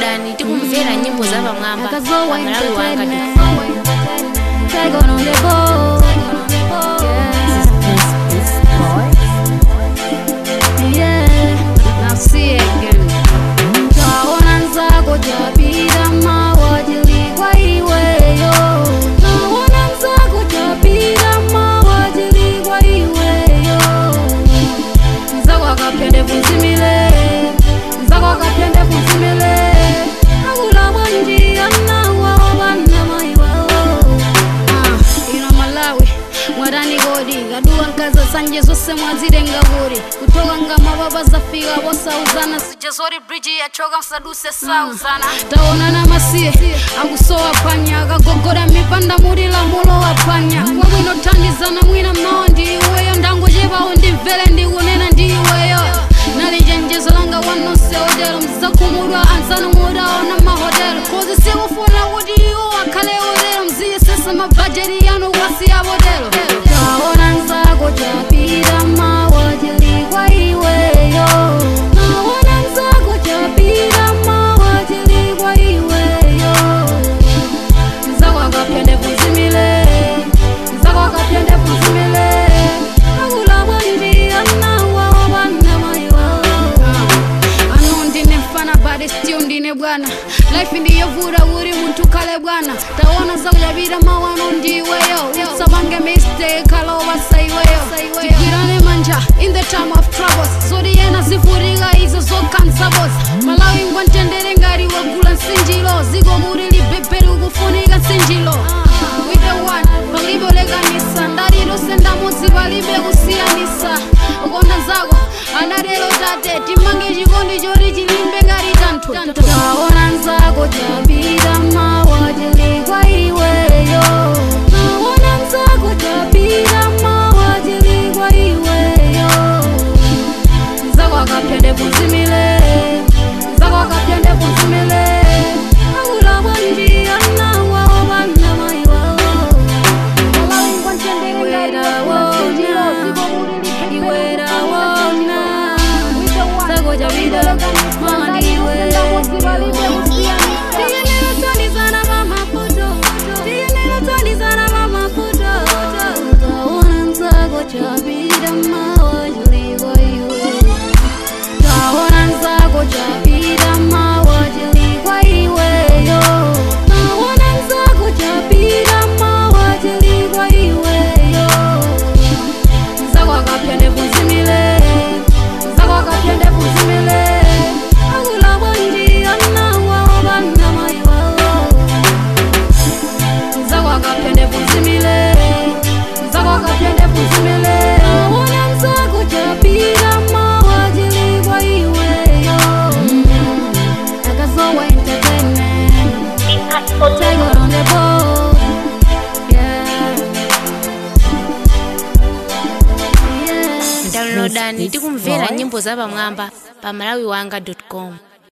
Downloadani tikumvera nyimbo za pamwamba Malawi wanga. Sanje zose mwazirenga buri kutoka mababa zafika bosauzana sijazori bridge yachoka msaduse sauzana taona na masie akusoa panya akagogora mipanda murila mulo wapanya wabwino tandizana mwina mnaondi iweyo ndango jeba undi mvele ndi kunena ndi iweyo nalijenjezo langa wanose odelo mzakumurwa anzanu muda ona mahodelo kozi siwufuna udi iwo wakale odelo mziye sesa mabajeri yano wasi ya bodelo taona nzako chapira mawajili kwa iweyo naona nzako chapira mawajili kwa iweyo nzako akapende kuzimile nzako akapende kuzimile akula mwandi anawa wabana maiwa anundi nefana bade stiyo ndine bwana life ndiyo vura uri muntu kale bwana taona nzako chapira mawano ndiweyo sabange mistake alo wasaiweyo tikirane manja in the time of troubles zodi yena zifuriga izo zokansa boss Malawi ngwantendere ngari wagula nsinjilo zigo murili beberi ukufunika nsinjilo with the one balibo leganisa ndarilo senda mutsi balibe kusiyanisa ukonda nzako anadelo tate timange chikondi chori chilimbe ngari tantu taona nzako chapira mawajili kwa iweyo naona nzako chapira mawajili kwa iweyo nzako akapende kuzimile nzako akapende kuzimile akula mwandi anawa wabana maiwa Malawi ngwantendere ngari wona iwera wona nzako chapira mawandi iweyo chapira mawajili kwa iweyo taona nzako chapira mawajili kwa iweyo taona nzako chapira mawajili kwa iweyo nzako akapende kuzimile nzako akapende kuzimile akula mwandi anawa wabana maiwa nzako akapende kuzimile nzako akapende kuzimile naona nzako chapira mawajili kwa iweyo Akazowa entertainment take it on the boat Downloadani tikumvera nyimbo za pamwamba pa malawiwanga.com